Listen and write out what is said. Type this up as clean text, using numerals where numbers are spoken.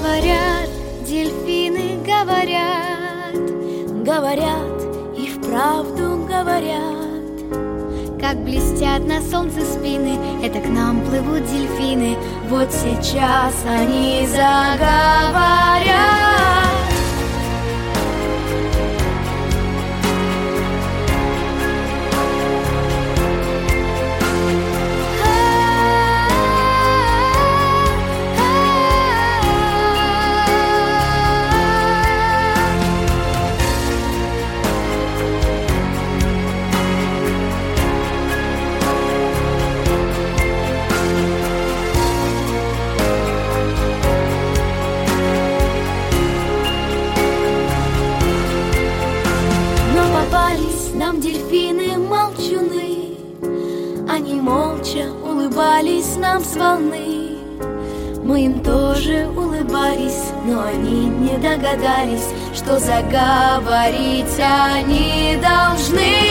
Говорят, дельфины говорят, говорят и вправду говорят. Как блестят на солнце спины, это к нам плывут дельфины. Вот сейчас они заговорят. Нам дельфины-молчуны, они молча улыбались нам с волны. Мы им тоже улыбались, но они не догадались, что заговорить они должны.